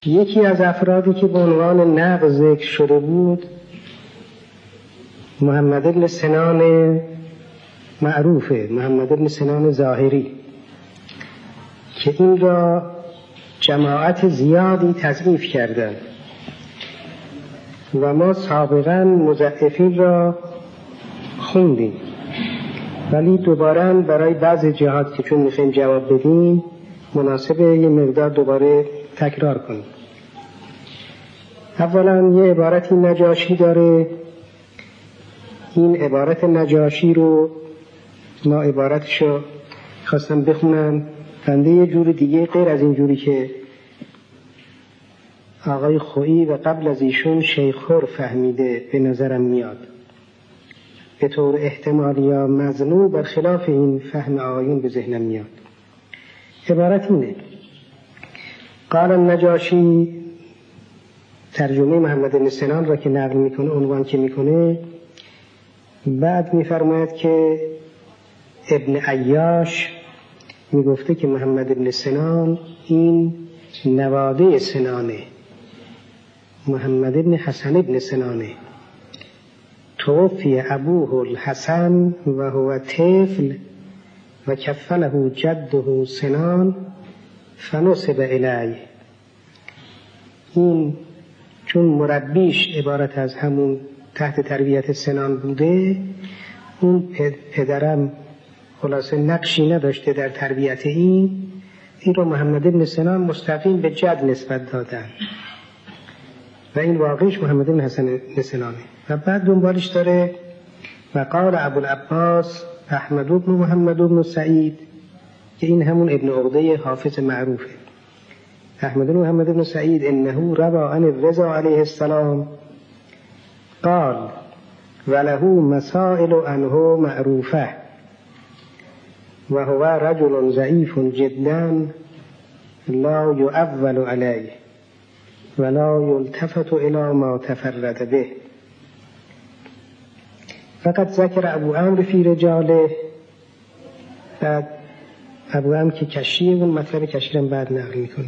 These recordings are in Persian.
یکی از افرادی که به عنوان نقض ذکر شده بود محمد بن سنان معروفه، محمد بن سنان ظاهری، که این را جماعت زیادی تضعیف کردند و ما سابقا مضعفین را خوندیم، ولی دوباره برای بعض جهات که چون میخوایم جواب بدیم مناسبه یه مقدار دوباره تکرار کنیم. اولا یه عبارتی نجاشی داره، این عبارت نجاشی رو ما عبارتشو خواستم بخونم، بنده یه جور دیگه غیر از این جوری که آقای خویی و قبل از ایشون شیخور فهمیده به نظرم میاد، به طور احتمالی یا مظنون برخلاف این فهم آقایون به ذهنم میاد. عبارت اینه: قال النجاشی، ترجمه محمد بن سنان را که نقل میکنه، عنوان که میکنه، بعد میفرماید که ابن عیاش میگفته که محمد بن سنان این نواده سنانه، محمد بن حسن بن سنانه، توفی ابوه الحسن و هو طفل و کفله جده سنان فنسب الیه. این چون مربیش عبارت از همون تحت تربیت سنان بوده، اون پدرم خلاصه نقشی نداشته در تربیت این رو محمد بن سنان مستقیم به جد نسبت دادن و این واقعیش محمد بن حسن بن سنانه. و بعد دنبالش داره و قال ابوالعباس احمد بن محمد بن سعید، که این همون ابن عقده حافظ معروفه. احمد بن محمد بن سعید انه روى عن الرضا علیه السلام قال وله مسائل عنه معروفه و هو رجل ضعیف جدا لا يؤول علیه ولا يلتفت الى ما تفرد به. فقط ذکر ابو عمرو فی رجاله، بعد ابو عمرو که کشیه اون مطلب کشیرم بعد نقل میکنه.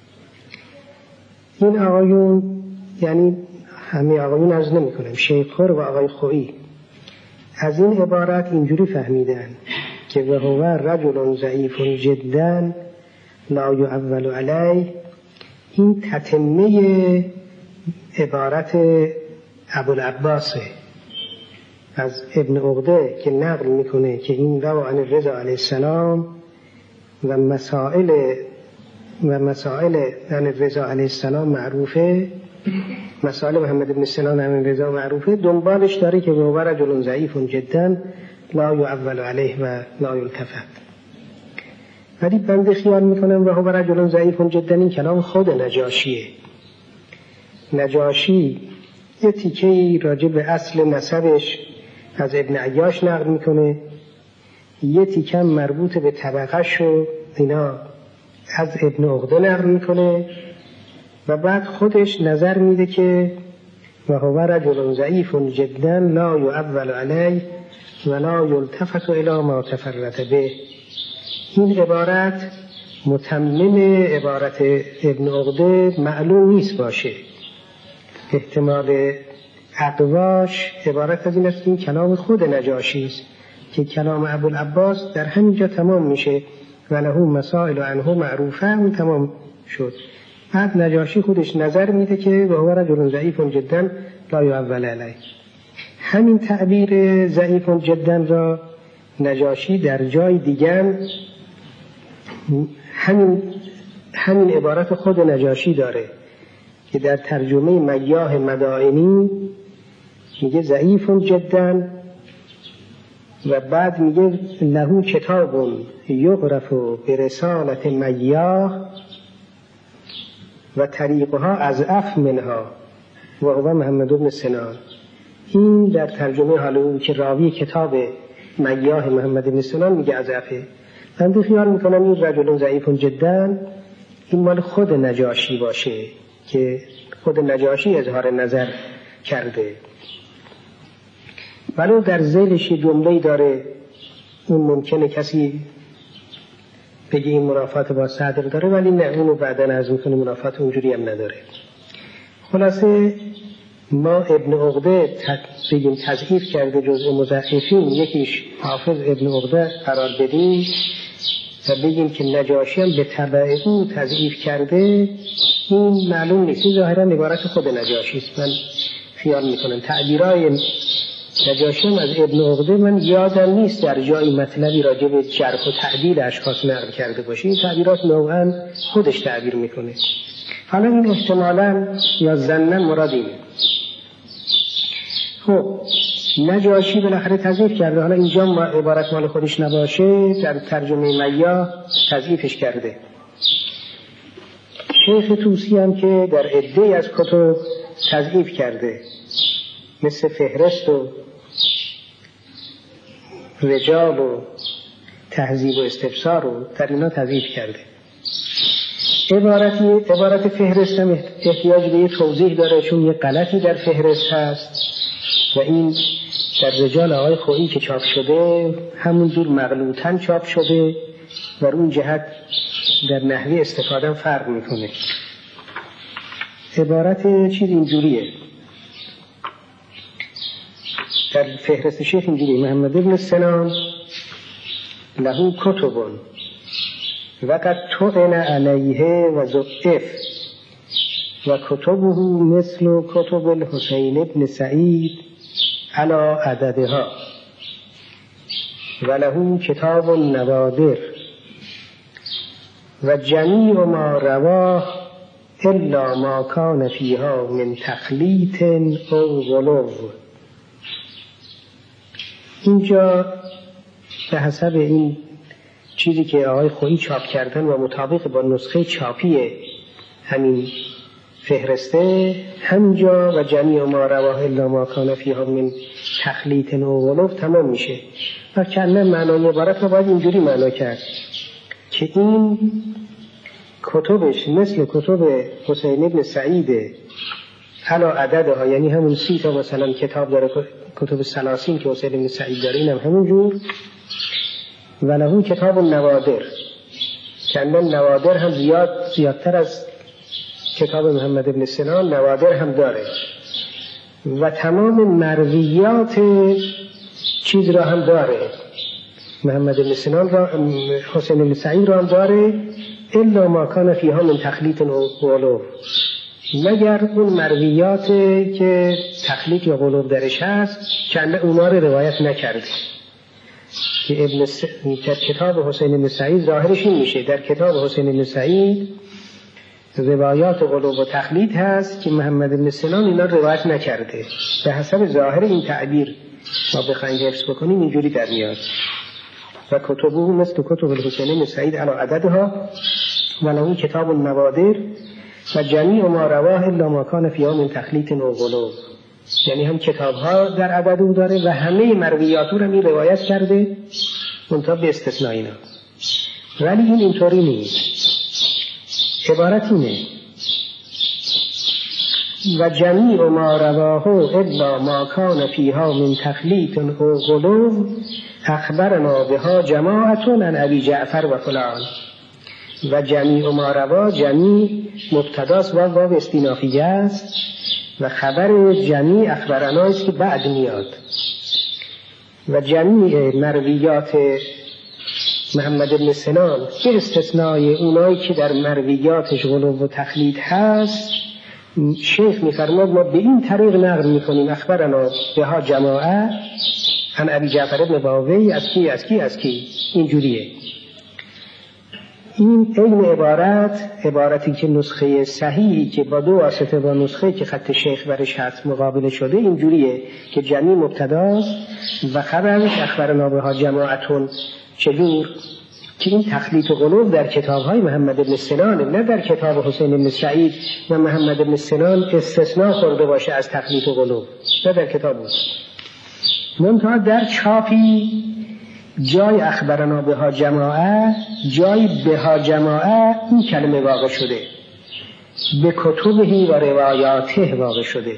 این آقایون، یعنی همه آقایون عرض نمی کنم، شیخور و آقای خویی از این عبارت اینجوری فهمیدن که و هو رجل ضعیف جدا لا یؤول علیه، این تتمه عبارت ابوالعباسه از ابن عقده که نقل میکنه که این روى عن الرضا علیه السلام و مسائل عن الرضا علیه السلام معروفه، مسائل محمد بن سنان عن الرضا معروفه، دنبالش داره که هو رجل ضعیف جدا لا یؤول علیه و لا یلتفت. ولی بنده خیال میکنم و هو رجل ضعیف جدا این کلام خود نجاشیه. نجاشی یه تیکه‌ای راجع به اصل نسبش از ابن عیاش نقل میکنه، یه تیکه مربوط به طبقه‌ش و اینا از ابن عقده نقل میکنه و بعد خودش نظر میده که و هو رجل ضعیف جدا لا یؤول علیه و لا یلتفت الی ما تفرد به. این عبارت متمم عبارت ابن عقده معلوم نیست باشه، احتمال اقواش عبارت از این است که این کلام خود نجاشی است که کلام ابوالعباس در همینجا تمام میشه و له مسائل عنه معروفه، اون تمام شد. بعد نجاشی خودش نظر میده که و هو رجل ضعیف جدا لا یؤول علیه. همین تعبیر ضعیف جدا را نجاشی در جای دیگر همین عبارت خود نجاشی داره که در ترجمه میاه مدائنی میگه ضعیف جدا و بعد میگه له کتاب یعرف برسالت میاه و طریقها اضعف منها و هو محمد بن سنان. این در ترجمه حالا که راوی کتاب میاه محمد بن سنان میگه اضعفه. من خیال میکنم این رجل ضعیف جدا این مال خود نجاشی باشه که خود نجاشی اظهار نظر کرده، ولو در ذیلش جمله‌ای داره اون ممکنه کسی بگی این منافات با صدر داره، ولی نه، اونو بعدا عرض میکنه منافات اونجوری هم نداره. خلاصه ما ابن عقده بگیم تضعیف کرده جزء مضعفین، یکیش حافظ ابن عقده قرار بدیم و بگیم که نجاشی هم به تبع او تضعیف کرده، این معلوم نیست. این ظاهرا عبارت خود نجاشی است. من خیال میکنم تعبیرای نجاشی هم از ابن عقده من یادم نیست در جایی مطلبی راجع به جرح و تعدیل اشخاص نقل کرده باشه. این تعبیرات نوعا خودش تعبیر میکنه. حالا این احتمالاً یا ظناً مراد اینه. خب نجاشی بالاخره تضعیف کرده، حالا اینجا عبارت مال خودش نباشه در ترجمه میا تضعیفش کرده. شیخ طوسی هم که در عده‌ای از کتب تضعیف کرده، مثل فهرست و رجال و تهذیب و استفسار و در اینا تضعیف کرده. عبارت فهرست هم احتیاج به یه توضیح داره، چون یه غلطی در فهرست هست و این در رجال آقای خویی که چاپ شده همون جور مغلوطاً چاپ شده و اون جهت در نحوه استفاده فرق میکنه. عبارت چیز اینجوریه در فهرست شیخ اینجوری: محمد ابن سنان له کتبون وقد طعن علیه و ضعف و کتبه مثل کتب الحسین ابن سعید علی عددها و له کتاب النوادر و جمیع ما رواه الا ما کان فیها من تخلیط او غلو. اینجا به حسب این چیزی که آقای خویی چاپ کردن و مطابق با نسخه چاپی همین فهرسته، همجا و جمیع ما رواه الا ما کان فیها من تخلیط او غلو تمام میشه. و کنه معنای عبارت رو باید اینجوری معنا کرد که این کتبش مثل کتب حسین ابن سعید علا عددها، یعنی همون 30 تا مثلا کتاب داره، کتب سلاسین که حسین ابن سعید داره اینم همون جور. و له کتاب النوادر، کنه نوادر هم زیادتر از کتاب محمد ابن سنان نوادر هم داره و تمام مرویات چیز را هم داره. محمد ابن سنان را، حسین ابن سعید را هم داره، الا ما کان فیها من تخلیط و غلو، مگر اون مرویات که تخلیط یا غلو درش هست که اونا رو روایت نکرده. که در کتاب حسین ابن سعید ظاهرش این میشه، در کتاب حسین ابن سعید روایات غلو و تخلیط هست که محمد ابن سنان اینا روایت نکرده. به حسب ظاهر این تعبیر ما بخوایم حفظ بکنیم اینجوری در میاد: و کتبه مثل کتب الحسین ابن سعید علی عددها و له کتاب النوادر و جمیع ما رواه الا ما کان فیها من تخلیط و غلو، یعنی هم کتاب ها در عدد او داره و همه مرویات رو هم روایت کرده منتها به استثناء اینا. ولی این اینطوری نیست. عبارت اینه: و جمیع ما رواه الا ما کان فیها من تخلیط و غلو اخبرنا بها جماعت عن ابی جعفر و فلان. و جمیع ما روا، جمیع مبتداست و واو استینافیه است و خبر جمیع اخبرنا است که بعد میاد. و جمیع مرویات محمد ابن سنان که استثنای اونایی که در مرویاتش غلو و تخلیط هست، شیخ میفرماد ما به این طریق نقل میکنیم: اخبرنا بها جماعه عن ابی جعفر ابن باوی از کی اینجوریه. این این عبارتی که نسخه صحیحی که با 2 واسطه با نسخه که خط شیخ برش هست مقابله شده اینجوریه که جمیع مبتداست و خبرش اخبرنا بها جماعتون. چجور؟ که این تخلیط و غلو در کتاب‌های محمد بن سنان، نه در کتاب حسین بن سعید و محمد بن سنان استثناء خورده باشه از تخلیط و غلو، نه در کتاب بود. منتها در چاپی جای اخبرنا بها جماعه، جای بها جماعه این کلمه واقع شده، به کتبه و روایاته واقع شده.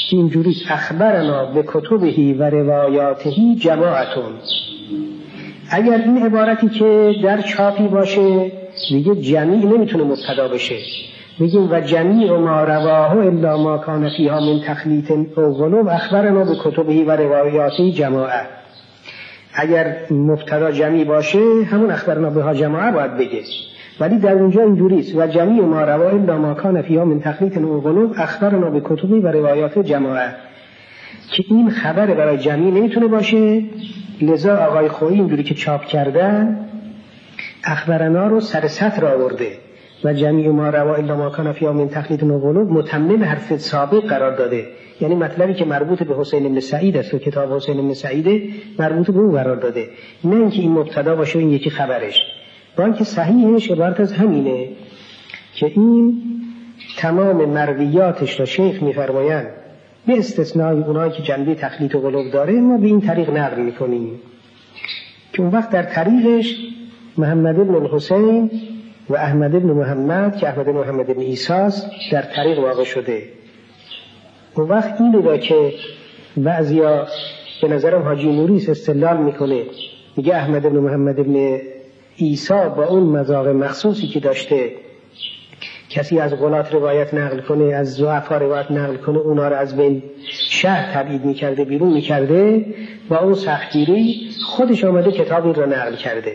اینجوری اخبرنا به کتبه و روایاته جماعتون اگر این عبارتی که در چاپی باشه دیگه جمیع نمیتونه مبتدا بشه، میگیم و جمیع ما رواه الا ما کان فیها من تخلیط او غلو اخبرنا به کتبه و روایاته جماعه. اگر مبتدا جمیع باشه همون اخبرنا بها جماعه باید بگه، ولی در اونجا اینجوریست و جمیع ما رواه الا ما کان فیها من تخلیط او غلو اخبرنا به کتبه و روایاته جماعه، که این خبر برای جمیع نمیتونه باشه. لذا آقای خویی اینجوری که چاپ کردن اخبرنا رو سر سطر آورده و جمیع ما رواه الا ما کان فیها من تخلیط او غلو متمم حرف سابق قرار داده، یعنی مطلبی که مربوط به حسین بن سعید است و کتاب حسین بن سعید مربوط به او قرار داده، نه اینکه این مبتدا باشه و این یکی خبرش. با اینکه صحیحش عبارت از همینه که این تمام مرویاتش را شیخ میفرمایند به استثنای اونایی که جنبه تخلیط و غلو داره ما به این طریق نقل میکنیم، که اون وقت در طریقش محمد بن الحسین و احمد بن محمد که احمد بن محمد بن عیسی است در طریق واقع شده. اون وقت این رو که بعضیا به نظرم حاجی نوری استدلال میکنه، میگه احمد بن محمد بن عیسی با اون مذاق مخصوصی که داشته کسی از غلات روایت نقل کنه، از ضعفا روایت نقل کنه، اونا رو از بین شهر تبعید میکرده، بیرون میکرده، با اون سختگیری خودش آمده کتابی رو نقل کرده.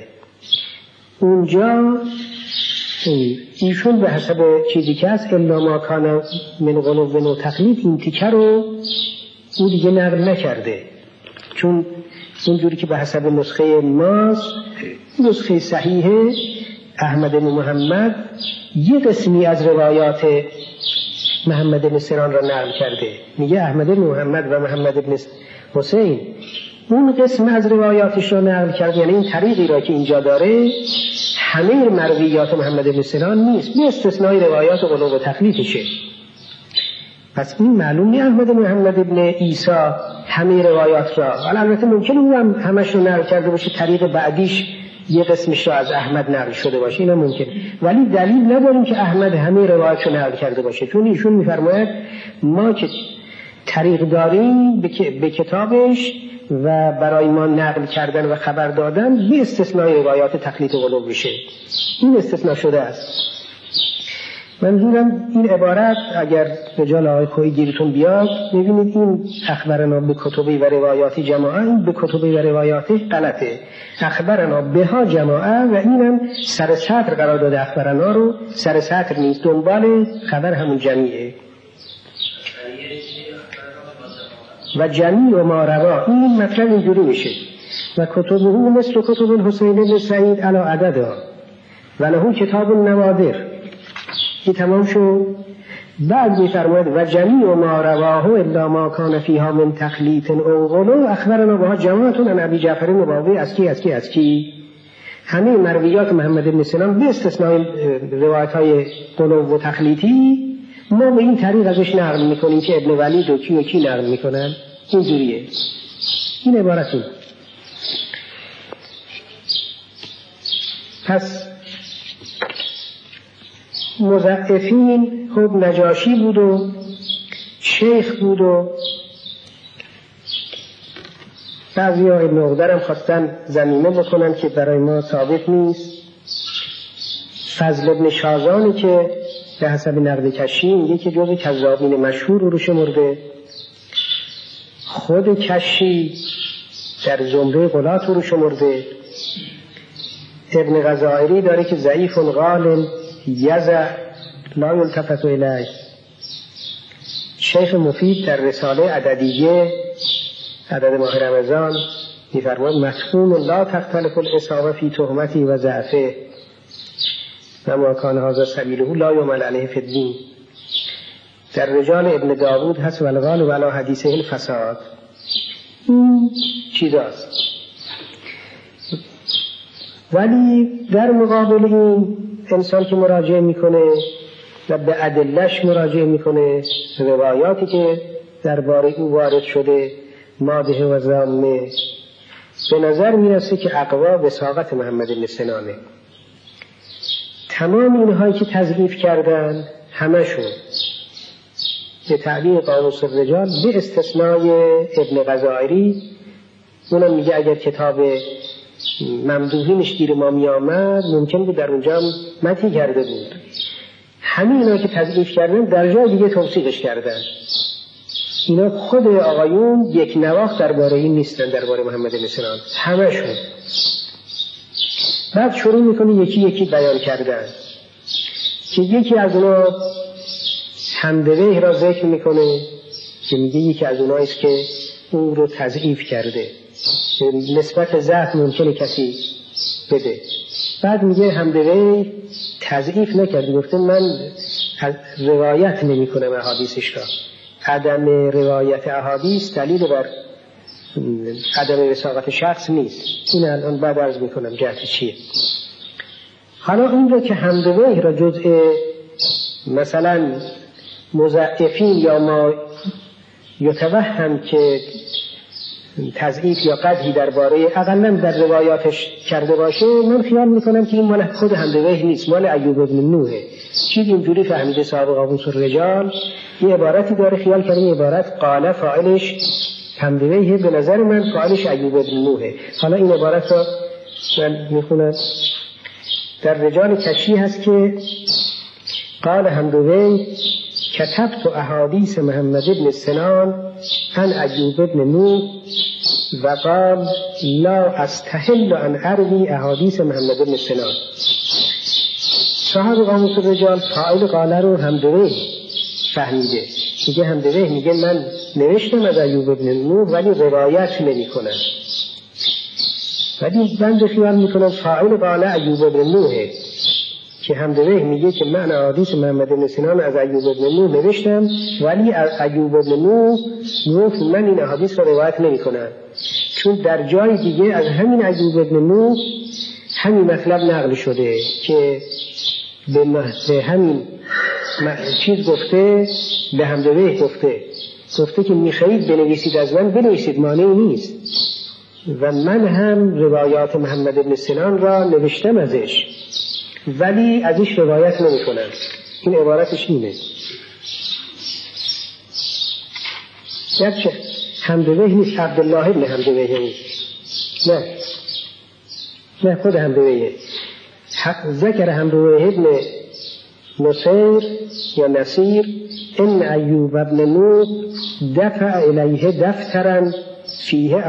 اونجا ایشون به حسب چیزی که هست الا ما کان من غلو و تقلید این تیکه رو او دیگه نقل نکرده، چون اونجوری که به حسب نسخه ماست، نسخه صحیحه احمد بن محمد یه قسمی از روایات محمد بن سیران را نقل کرده. میگه احمد بن محمد و محمد بن حسین اون قسم از روایاتش را نقل کرده، یعنی این طریقی را که اینجا داره همه مرویات محمد بن سیران نیست، به استثنای روایات غلو و تخلیطشه. پس این معلوم نیست احمد محمد بن عیسی همه روایات را، البته ممکنه او هم همش رو نقل کرده باشه، طریق بعدیش یه قسمش را از احمد نقل شده باشه، اینا ممکنه، ولی دلیل نداریم که احمد همه روایات رو نقل کرده باشه، چون ایشون میفرماید ما که طریق داریم به کتابش و برای ما نقل کردن و خبر دادن به استثنای روایات تخلیط و غلو بشه، این استثناء شده است. منظورم این عبارت اگر رجال آقای خویی گیرتون بیاد میبینید این اخبرنا به کتبی و روایاتی جماعه، این به کتبی و روایاتی غلطه، اخبرنا بها جماعه و اینم سر سطر قرار داده، اخبرنا رو سر سطر نیست، دنبال خبر همون جمیعه. و جمیع و ما روا این مطلب اینجوری میشه و کتبه مثل کتب الحسین بن سعید علی عددها و له کتاب النوادر، که تمام شد. بعد میفرماید و جمیع ما رواه الا ما کان فیها من تخلیط او غلو اخبرنا بها جماعتون عن ابی جعفر نبوی از کی همه مرویات محمد بن سیران به استثنای روایت های غلو و تخلیطی ما به این طریق ازش نقل میکنیم که ابن ولید و کی نقل میکنن، اینجوریه. این عبارتون. پس مضعفین خب نجاشی بود و شیخ بود و بعضی ها ابن عقدرم خواستن زمینه بکنن که برای ما ثابت نیست. فضل ابن شازانی که به حسب نقد کشی میگه که جزو کذابین مشهور رو شمرده، خود کشی در زمره غلات رو شمرده. ابن غزائری داره که ضعیف غال یزع لا یلتفت الیه. شیخ مفید در رساله عددیه عدد ماه رمضان می‌فرماید مفهوم لا تختلف الاصابه فی تهمتی و ضعفه و ما کان هذا سبیله لا یعمل علیه فی الدین. در رجال ابن داوود هست ولغال و علی حدیثه الفساد. این چیزاست. ولی در مقابل این انسان که مراجعه میکنه و به ادله‌اش مراجعه میکنه، روایاتی که درباره او وارد شده مادح و ذامه، به نظر میرسه که اقوا وثاقت محمد بن سنانه. تمام اینهایی که تضعیف کردن همشون به تعبیر قاموس الرجال به استثنای ابن غزائری، اونم میگه اگر کتاب ممدوحینش گیر ما می آمد ممکن بود در اونجا مدحی کرده بود. همین اینا که تضعیف کردن در جای دیگه توصیفش کردن. اینا خود آقایون یک نواخت درباره این نیستن، درباره محمد بن سنان همشون. بعد شروع میکنه یکی یکی بیان کردن که یکی از اونا حمدویه را ذکر میکنه که میگه یکی از اوناییست که اون رو تضعیف کرده، نسبت ضعف ممکنه کسی بده. بعد میگه حمدویه تضعیف نکرده، گفته من روایت نمی کنم احادیثش را. عدم روایت احادیث دلیل بر عدم وثاقت شخص نیست. این الان بعد عرض میکنم جهت چیه. حالا این رو که حمدویه را جزء مثلا مضعفین یا ما یتوهم که تضعیف یا قدحی درباره اقلا در روایاتش کرده باشه، من خیال میکنم که این مال خود حمدویه نیست، مال ایوب بن نوحه. چیز اینجوری فهمیده صاحب قاموس الرجال، یه عبارتی داره خیال کرده این عبارت قال فاعلش حمدویه، به نظر من فاعلش ایوب بن نوحه. حالا این عبارت را من میخونم. در رجال کشی هست که قال حمدویه کتبت احادیث محمد بن سنان عن ایوب بن نوح و قال لا استحل ان اروی احادیث محمد بن سنان. صاحب قاموس الرجال فاعل قال رو حمدویه فهمیده. میگه حمدویه میگه من نوشتم از ایوب بن نوح ولی روایت نمی کنم، ولی من خیال میکنم فاعل قال ایوب بن نوحه که حمدویه میگه که من احادیث محمد بن سنان از ایوب بن نوح نوشتم ولی از ایوب بن نوح گفت من این احادیث رو روایت نمی کنم، چون در جای دیگه از همین ایوب بن نوح همین مطلب نقل شده که به همین چیز گفته، به حمدویه گفته که میخواهید بنویسید از من بنویسید، مانعی نیست، و من هم روایات محمد بن سنان را نوشتم ازش ولی ازش روایت نمی کنم. این عبارتش اینه. گرچه حمدویه نیست، عبدالله ابن حمدویه نیست، نه خود حمدویه. ذکر حمدویه ابن نصیر یا نصیر ان ایوب ابن نوح دفع الیه دفترا فیه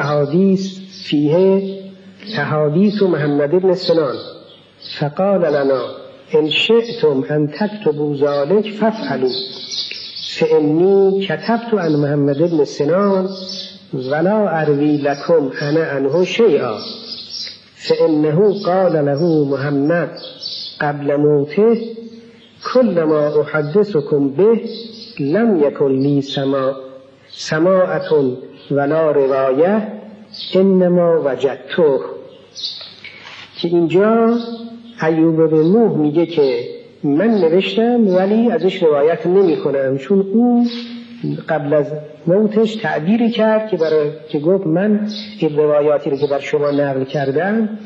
احادیث محمد بن سنان فقال لنا ان شئتم ان تكتبوا ذلك فافعلوا فإني كتبت عن محمد بن سنان ولا اروي لكم انا عنه شيئا فإنه قال له محمد قبل موته كل ما احدثكم به لم يكن لي سماعة ولا روایه انما وجدته. که اینجا ایوب بن نوح میگه که من نوشتم ولی ازش روایت نمی کنم، چون اون قبل از موتش تعبیری کرد که گفت من این روایاتی رو که بر شما نقل کردم،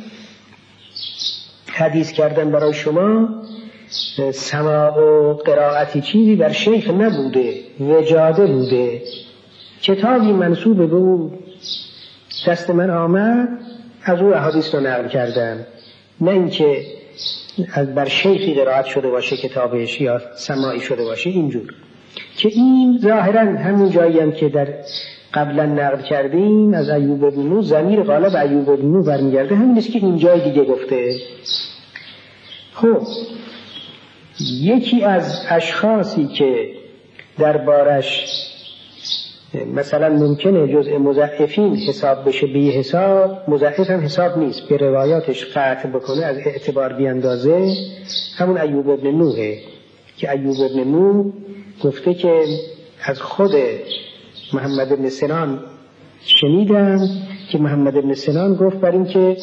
حدیث کردم برای شما، سماع و قرائتی چیزی بر شیخ نبوده، وجاده بوده. کتابی منسوب به او دست من آمد، از او احادیث رو نقل کردم، نه اینکه از بر شیخی قرائت شده باشه کتابش یا سماعی شده باشه. اینجور که این ظاهرا همین جایی هم که در قبلا نقل کردیم از ایوب بن نوح، ضمیر غالب ایوب بن نوح برمیگرده، همین است که این جای دیگه گفته. خب یکی از اشخاصی که دربارش مثلا ممکنه جزء مضعفین حساب بشه، به حساب مضعف هم حساب نیست، به روایاتش قطع بکنه، از اعتبار بیاندازه، همون ایوب بن نوحه که ایوب بن نوح گفته که از خود محمد بن سنان شنیدم که محمد بن سنان گفت بر این که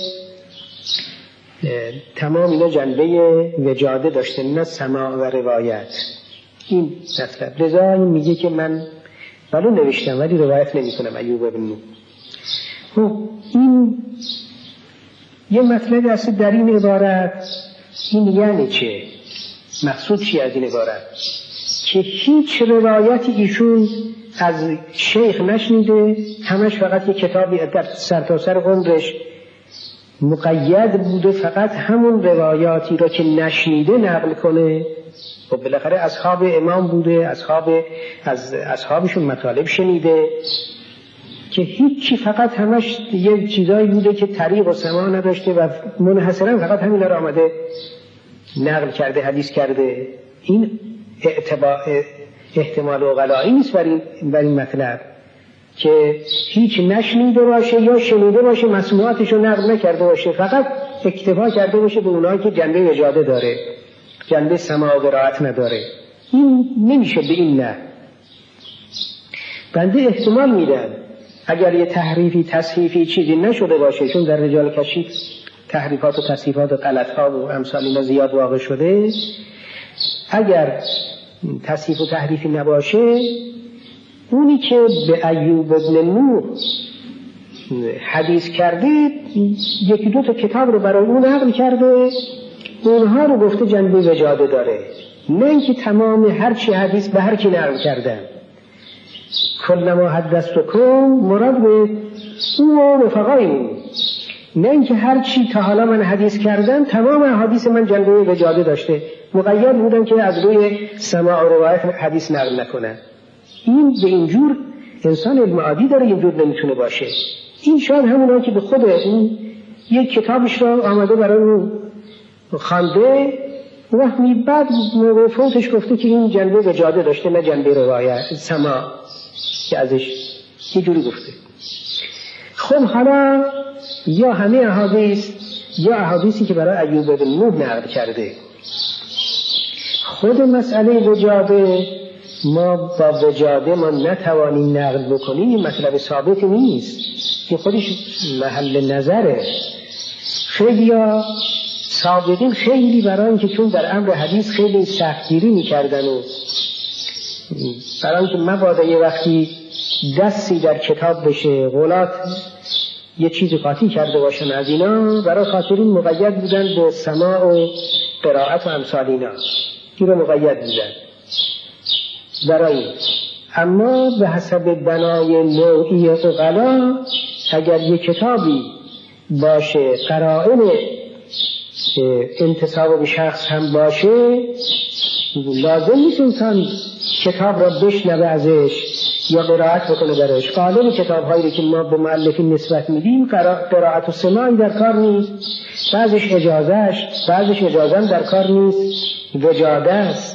تمام اینا جنبه وجاده داشته، نه سماع و روایت. این مطلب لذا این میگه که من ولو نوشتم ولی روایت نمی کنم ایوب بن نوح. خب این یه مطلب است در این عبارت. این یعنی چه؟ مقصود چی از این عبارت؟ که هیچ روایتی ایشون از شیخ نشنیده، همش فقط یه کتابی در سرتاسر عمرش مقید بوده فقط همون روایاتی را که نشنیده نقل کنه. و بالاخره اصحاب امام بوده، از اصحابشون مطالب شنیده که هیچی، فقط همش یه چیزایی بوده که طریق و سماع نداشته و منحصرا فقط همین را آمده نقل کرده، حدیث کرده. این احتمال عقلایی نیست بر این مطلب که هیچ نشنیده باشه یا شنیده باشه مسموعاتش رو نقل نکرده باشه، فقط اکتفا کرده باشه به اونایی که جنبه وجاده داره، جنبه سماع و قرائت نداره. این نمیشه به این نه. بنده احتمال میدم اگر یه تحریفی تصحیفی چیزی نشده باشه، چون در رجال کشیف تحریفات و تصحیفات و غلط‌ها و امثال اینا زیاد واقع شده، اگر تصحیف و تحریفی نباشه، اونی که به ایوب بن نوح حدیث کرده یکی دو تا کتاب رو برای اون نقل کرده، اونها رو گفته جنبه وجاده داره، نه اینکه تمام هر چی حدیث به هر کی نقل کردن. کلما حدثتکم مراد به او و رفقایمون، نه اینکه هر چی تا حالا من حدیث کردم تمام حدیث من جنبه وجاده داشته، مقید بودم که از روی سماع و روایت حدیث نقل نکنه. این به اینجور انسان علم عادی داره، اینجور نمیتونه باشه. این شاید همونها که به خود این یک کتابش را آمده برای اون خوانده، وقتی بعد موقع فوتش گفته که این جنبه وجاده داشته نه جنبه روایت سماع، که ازش یه جوری گفته. خب حالا یا همه احادیث یا احادیثی که برای ایوب بن نوح نقل کرده، خود مسئله وجاده ما با وجاده ما نتوانیم نقل بکنیم، این مطلب ثابت نیست که خودش محل نظره. خیلی ها سابقین خیلی برای اینکه چون در امر حدیث خیلی سختگیری میکردن و برای اینکه مبادا یه وقتی دستی در کتاب بشه، غلات یه چیزی قاطی کرده باشن از اینا، برای خاطرین مقید بودن به سماع و قرائت و امثال اینا، این رو مقید بودن برای. اما به حسب بنای نوعی عقلا اگر یک کتابی باشه قرائن انتساب به شخص هم باشه، لازم نیست انسان کتاب را بشنوه ازش یا قرائت بکنه درش. غالب کتاب هایی که ما به مؤلفین نسبت میدیم قرائت و سماعی در کار نیست، بعضش اجازه در کار نیست، وجاده است.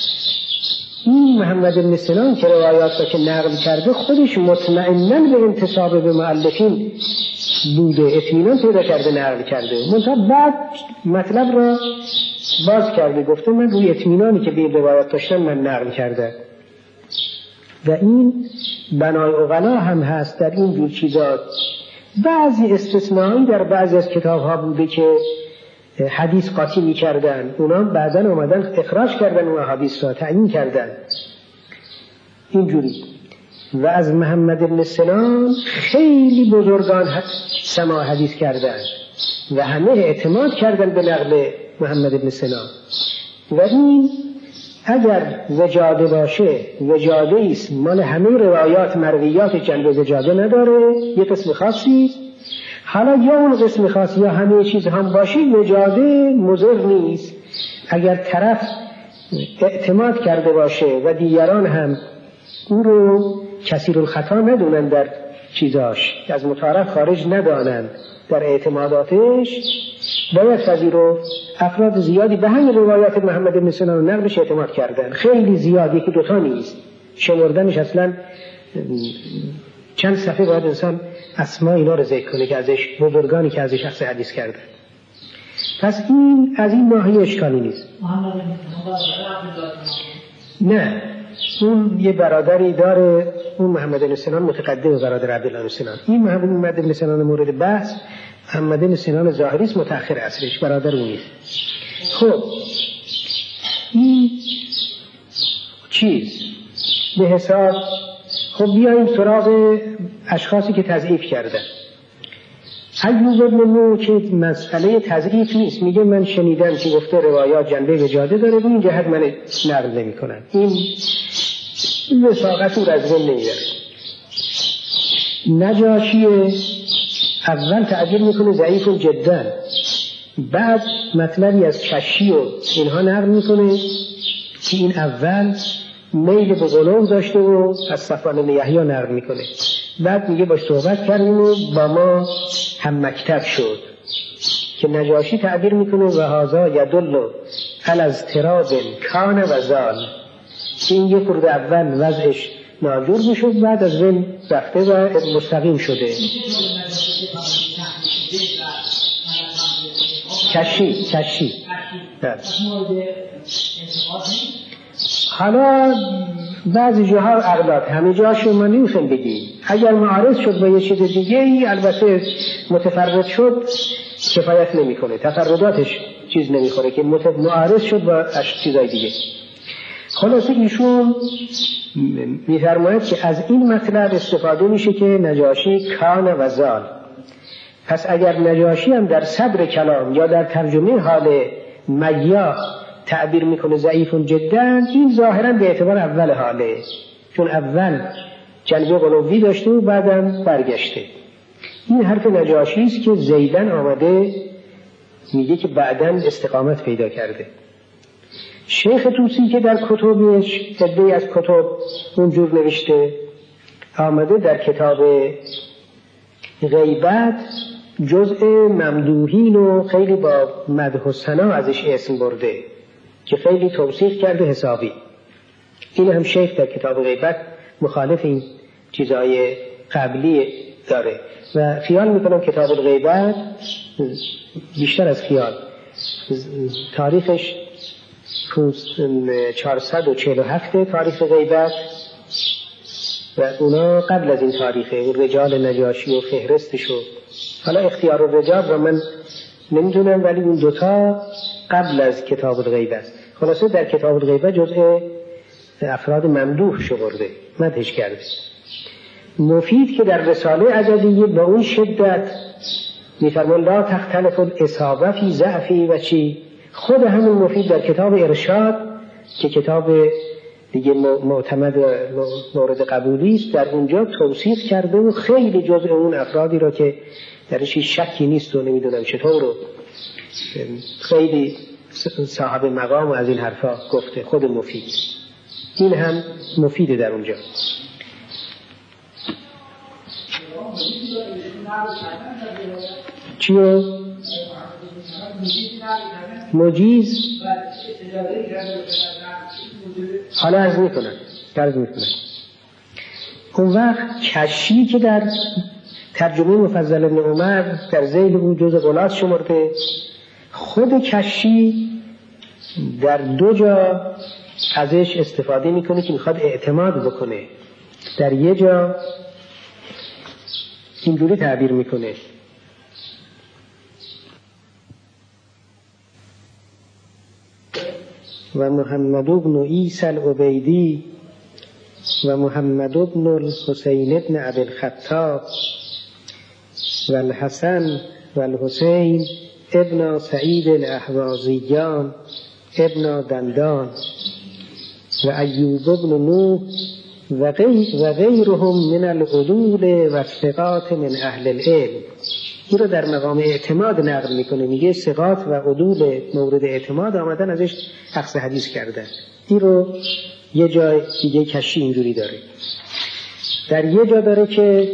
این محمد بن سنان که روایات را که نقل کرده خودش مطمئناً به انتساب به مؤلفین بوده، اطمینان پیدا کرده نقل کرده، منتها بعد مطلب را باز کرده، گفته من روی اطمینانی که به روایات داشتن من نقل کرده. و این بنای عقلا هم هست در این جور چیزات. بعضی استثنایی در بعضی از کتاب ها بوده که حدیث قاطی می کردن، اونا بعداً اومدن اخراج کردن و حدیث را تعیین کردن اینجوری. و از محمد بن سنان خیلی بزرگان سماع حدیث کردن و همه اعتماد کردن به نقل محمد بن سنان. و این اگر وجاده باشه، وجاده ایست مال همه روایات مرویات جنبه وجاده نداره، یه قسم خاصی. حالا یا اون قسم خاص یا همه چیز هم باشه، وجاده مضر نیست. اگر طرف اعتماد کرده باشه و دیگران هم او رو کثیر الخطا ندونن در چیزاش، از متعارف خارج ندانن در اعتماداتش، باید پذیرو. افراد زیادی به همین روایات محمد بن سنان و نقلش اعتماد کردن، خیلی زیاد، یکی دوتا نیست، شمردنش اصلا چند صفحه باید انسان اسماء اینا رو ذکر کنه که ازش بزرگانی که ازش شخص حدیث کرده. پس این از این ناحیه اشکالی نیست. نه، اون یه برادری داره، اون محمد بن سنان متقدم برادر عبدالله بن سنان. این محمد بن سنان مورد بحث محمد بن سنان ظاهری است، متأخر عصرش، برادر اون نیست. خب این چیز به حساب. خب بیاییم سراغ اشخاصی که تضعیف کردن. ایوب بن نوح که مسئله تضعیف نیست، میگه من شنیدم که گفته روایات جنبه وجاده داره، به این جهت من نقل نمی کنم. این وثاقت رو از ذهن نمیبره. نجاشی اول تعبیر میکنه ضعیف جدا، بعد مطلبی از کشی و اینها نقل میکنه که این اول میل به غلو داشته و از صفوان بن یحیی نقل میکنه. بعد میگه باش صحبت کردیم و با ما هم مکتب شد، که نجاشی تعبیر میکنه و هذا یدل علی اضطراب کان و زال، که این یه خورده اول وضعش ناجور میشد، بعد از بین رفته و مستقیم شده. کشی حالا بعضی جاها اغلاط، همه جاشو ما نمیخوایم بگیم. اگر معارض شد با یه چیز دیگه ای البته متفرد شد کفایت نمیکنه، تفرداتش چیز نمیخوره که معارض شد با چیزای دیگه. خلاصه ایشون میفرماید که از این مطلب استفاده میشه که نجاشی کان و زال. پس اگر نجاشی هم در صدر کلام یا در ترجمه حال میاه تعبیر میکنه ضعیف جدا، این ظاهرا به اعتبار اول حاله، چون اول جنبه غلوی داشته و بعدم برگشته. این حرف نجاشی است که زیدن آمده میگه که بعداً استقامت پیدا کرده. شیخ طوسی که در کتبش عده‌ای از کتب اونجور نوشته، آمده در کتاب غیبت جزء ممدوحین و خیلی با مدح و ثنا ازش اسم برده که خیلی توصیف کرده حسابی. این هم شیخ در کتاب غیبت مخالف این چیزهای قبلی داره و خیال میکنم کتاب غیبت بیشتر از خیال تاریخش 447 تاریخ غیبت و اونا قبل از این تاریخه، رجال نجاشی و فهرستش و حالا اختیار الرجال و من نمیدونم، ولی اون دوتا قبل از کتاب الغیبت. خلاصه در کتاب الغیبت جزء افراد ممدوح شمرده، مدحش کرده. مفید که در رساله عجلیه با اون شدت میفرمان لا تختلف الاصابه فی ضعفی و چی، خود همون مفید در کتاب ارشاد که کتاب دیگه معتمد و مورد قبولی است، در اونجا توصیف کرده و خیلی جزء اون افرادی را که درش شکی نیست و نمیدونم چطور رو خیلی صاحب مقام و از این حرفا گفته خود مفید. این هم مفیده در اونجا. چیو؟ مجیز حالا عرض میکنن اون وقت کشی که در ترجمه مفضل ابن عمر در ذیل اون جزء غلاط شمرده، خود کشی در دو جا ازش استفاده میکنه که میخواد اعتماد بکنه. در یه جا اینجوری تعبیر میکنه و محمد بن عیسی العبیدی و محمد بن الحسین بن ابی الخطاب و الحسن و الحسین ابن سعید الاحوازیان ابن دندان و ایوب بن نوح و غیرهم من العدول و الثقات من اهل العلم. این رو در مقام اعتماد نقل میکنه، میگه ثقات و عدول مورد اعتماد آمدن ازش اخذ حدیث کردن. این رو یه جای دیگه کشی اینجوری داره. در یه جا داره که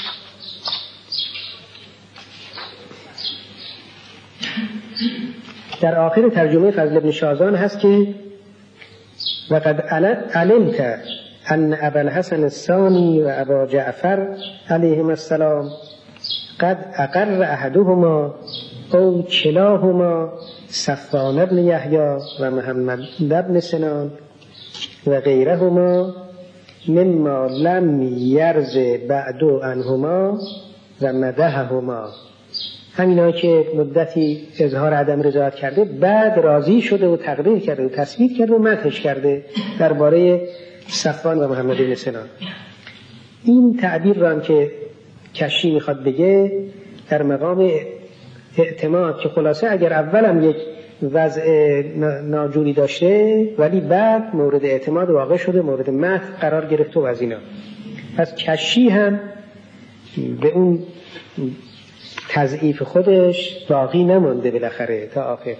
در آخر ترجمه فضل ابن شازان هست که وقد علمت ان ابا الحسن الثانی و ابا جعفر علیهم السلام قد اقر احدهما او کلاهما صفوان بن یحیی و محمد بن سنان و غیرهما مما لم یرز بعد عنهما و مدحهما. همینا که مدتی اظهار عدم رضایت کرده بعد راضی شده و تقریر کرده و تثبیت کرده و مدحش کرده درباره صفوان و محمد بن سنان. این تعبیر را هم که کشی میخواد بگه در مقام اعتماد، که خلاصه اگر اولم یک وضع ناجوری داشته ولی بعد مورد اعتماد واقع شده، مورد مدح قرار گرفته و از اینا. پس کشی هم به اون تضعیف خودش باقی نمانده بالاخره تا آخر.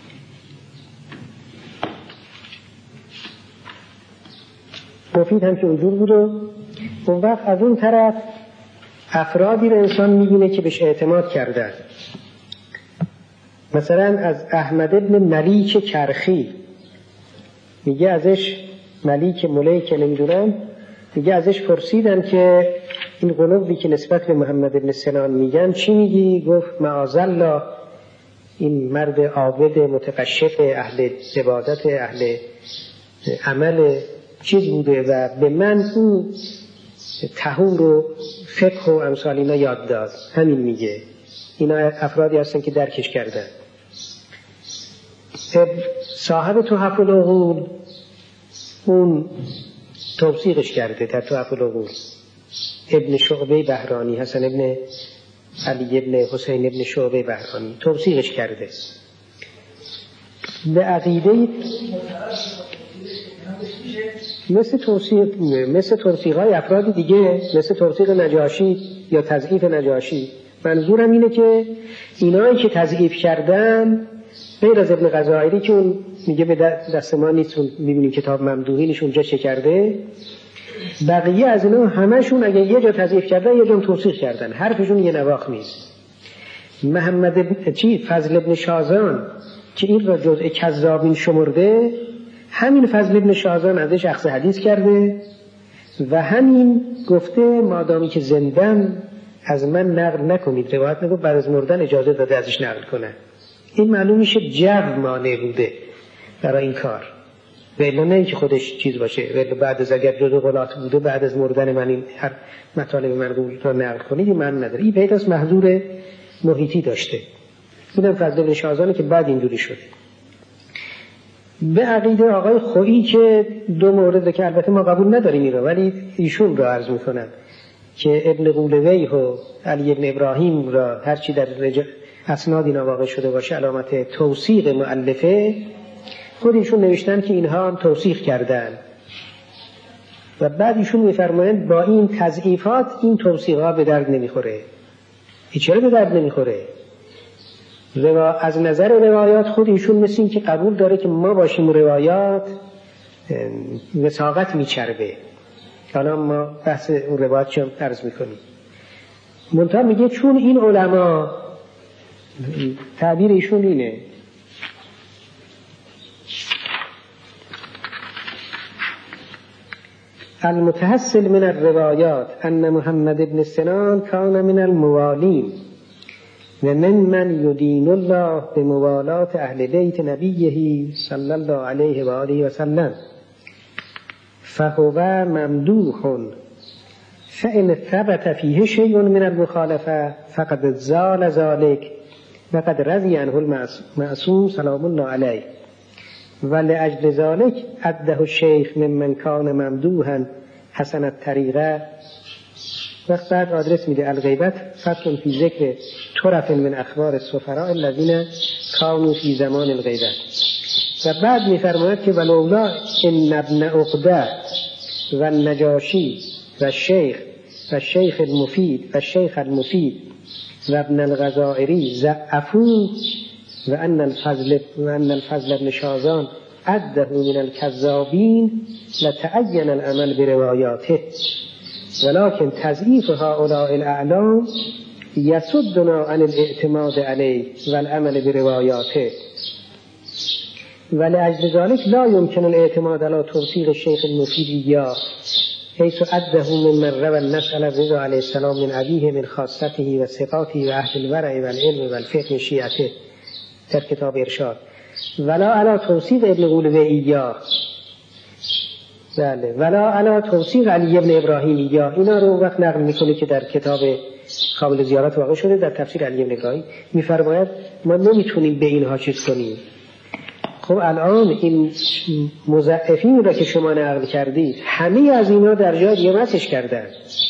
مفید هم که اونجور بود. اون وقت از اون طرف افرادی رو انسان میبینه که بهش اعتماد کردن. مثلا از احمد ابن ملیک کرخی میگه ازش ملیک نمیدونم، میگه ازش پرسیدن که این قلوبی که نسبت به محمد ابن سنان میگن چی میگی؟ گفت معاذالله این مرد عابد متقشف اهل عبادت اهل عمل چیز بوده و به من اون طهور و فقه و امثال اینا یاد داد. همین میگه. اینا افرادی هستن که درکش کردن. صاحب تحف العقول اون توثیقش کرده در تحف العقول. ابن شعبه بهرانی، حسن ابن علی ابن حسین ابن شعبه بهرانی توثیقش کرده. به عقیده مثل توثیق‌های افراد دیگه، مثل توثیق نجاشی یا تضعیف نجاشی. منظورم اینه که اینایی که تضعیف کردن غیر از ابن غزائری که اون میگه به دست ما نیست، اون میبینیم کتاب ممدوحینش اونجا چه کرده، بقیه از اینا همشون اگه یه جا تضعیف کردن یه جا توثیق کردن، حرفشون یه نواخ نیست. فضل ابن شازان که این را جزء کذابین شمرده، همین فضل ابن شازان ازش اخذ حدیث کرده و همین گفته مادامی که زندم از من نقل نکنید، روایت نگو بعد از مردن اجازه داده ازش نقل کنه. این معلوم میشه جو مانع بوده برای این کار، ولی نه اینکه خودش چیز باشه، ولی بعد از اگر جزء غلات بوده بعد از مردن من این هر مطالب من رو نقل کنید، من نداره. این پیداست محضور محیطی داشته. اینم فضل ابن شازانه که بعد اینجوری شده. به عقیده آقای خویی که دو مورد که البته ما قبول نداریم این رو، ولی ایشون رو عرض میکنن که ابن قولویه و علی ابن ابراهیم را هرچی در اسناد اینا واقع شده باشه علامت توثیق مؤلفه، خود ایشون نوشتن که اینها هم توثیق کردن و بعد ایشون میفرمایند با این تضعیفات این توثیقها به درد نمیخوره. این چرا به درد نمیخوره؟ از نظر روایات خود ایشون مثل این که قبول داره که ما باشیم روایات وثاقت میچربه. حالا ما بحث اون روایات چون عرض میکنیم. منتها میگه چون این علما، تعبیر ایشون اینه، المتحصل من الروایات ان محمد ابن سنان کان من الموالین و من یدین الله بموالات اهل بیت نبیه صلی الله علیه و آله و سلم فهو ممدوح فإن ثبت فيه شيء من المخالفة فقد زال ذلك وقد رضي عنه المعصوم سلام الله عليه ولأجل ذلك عده الشيخ ممن كان ممدوحا حسن الطريقة. وقت بعد آدرس میده الغیبت فصل فی ذکر طرف من اخبار السفراء الذين كانوا في زمان الغیبت. و بعد میفرماید که ولولا ان ابن عقده و النجاشی و الشیخ المفید و الشیخ المفید و ابن الغزائری ضعفوه و ان الفضل ابن شازان عده من الكذابین لتعین العمل برواياته ولكن تضعیف هؤلاء الاعلام یصدنا عن الاعتماد علیه والعمل برواياته ولأجل ذلك لا يمكن الاعتماد على توثيق الشيخ المفيد إياه حيث أده ممن روى النسأل الرضا عليه السلام من أبيه من خاصته وثقاته وأهل الورع والعلم والفقه شيعته در کتاب ارشاد ولا على توثيق ابن قولویه إياه بله ولا على توثيق علی ابن ابراهیم إياه. اینا رو وقت نقل میکنه که در کتاب کامل زیارت واقع شده در تفسیر علی ابن ابراهیم میفرماید ما نمیتونیم به اینها چیز کنیم. خب الان این مضعفین را که شما نقل کردید همه از اینا در جای دیگه مسش کردن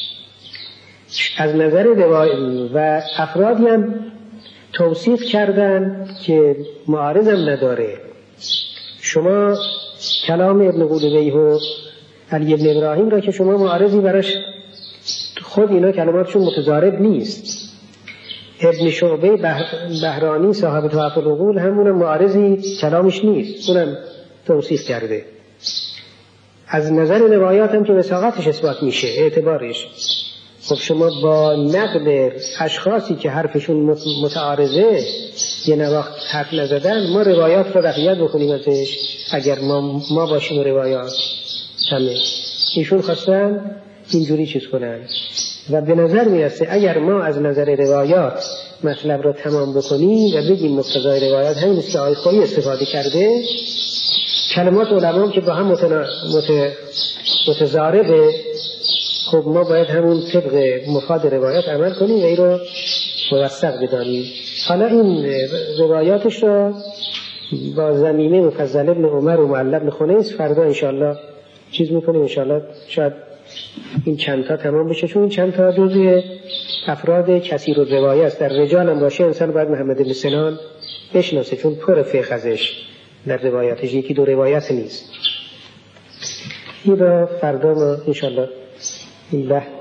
از نظر روایی و افرادی هم توثیق کردن که معارضم نداره. شما کلام ابن قولویه و علی ابن ابراهیم را که شما معارضی براش، خود اینا کلماتشون متضارب نیست، ابن شعبه بهرانی صاحب تحف العقول همونم معارضی کلامش نیست، اونم توصیف کرده. از نظر روایات هم که وثاقتش اثبات میشه اعتبارش. خب شما با نقد اشخاصی که حرفشون متعارضه یه نواخت حرف نزدن، ما روایات رو تقویت بکنیم ازش اگر ما باشیم روایات همه. ایشون خواستن اینجوری چیز کنن و به نظر میرسه اگر ما از نظر روایات مطلب رو تمام بکنیم و بگیم مقتضای روایات همین است که آقای خویی استفاده کرده، کلمات علما که با هم متضاربه، خب ما باید همون طبق مفاد روایات عمل کنیم و این رو موثق بدانیم. حالا این روایاتش رو با زمینه مفضل ابن عمر و معل ابن خنیس فردا انشاءالله چیز میکنیم. انشاءالله شاید این چندتا تمام بشه، چون این چندتا جزء افراد کثیر الروایه است. در رجال هم باشه انسان باید محمد بن سنان بشناسه، چون پر فقه ازش در روایاتش، یکی دو روایت نیست. این را فردا ما انشاءالله این